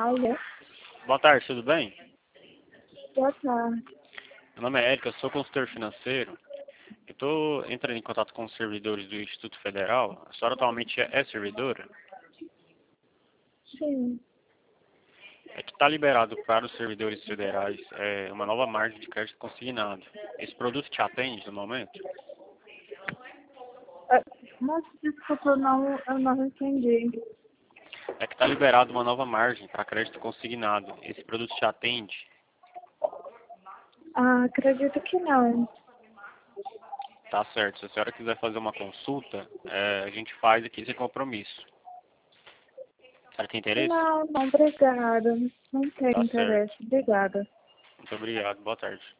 Alô? Boa tarde, tudo bem? Boa tarde. Meu nome é Érica, eu sou consultor financeiro. Eu estou entrando em contato com os servidores do Instituto Federal. A senhora atualmente é servidora? Sim. É que está liberado para os servidores federais uma nova margem de crédito consignado. Esse produto te atende no momento? Ah, Mas desculpa, eu não entendi. É que está liberado uma nova margem para crédito consignado. Esse produto te atende? Acredito que não. Tá certo. Se a senhora quiser fazer uma consulta, a gente faz aqui sem compromisso. A senhora tem interesse? Não, obrigada. Não tenho Tá certo. interesse. Obrigada. Muito obrigado. Boa tarde.